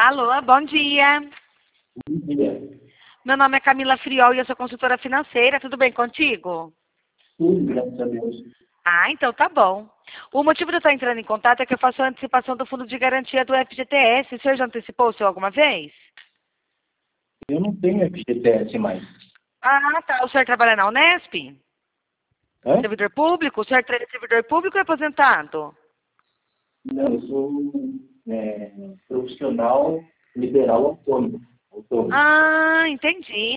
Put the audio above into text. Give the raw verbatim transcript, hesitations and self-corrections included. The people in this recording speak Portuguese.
Alô, bom dia. Bom dia. Meu nome é Camila Friol e eu sou consultora financeira. Tudo bem contigo? Tudo, graças a Deus. Ah, então tá bom. O motivo de eu estar entrando em contato é que eu faço a antecipação do fundo de garantia do F G T S. O senhor já antecipou o seu alguma vez? Eu não tenho F G T S mais. Ah, tá. O senhor trabalha na Unesp? Hã? Servidor público? O senhor é servidor público ou é aposentado? Não, eu sou é, profissional liberal autônomo. autônomo. Ah, entendi.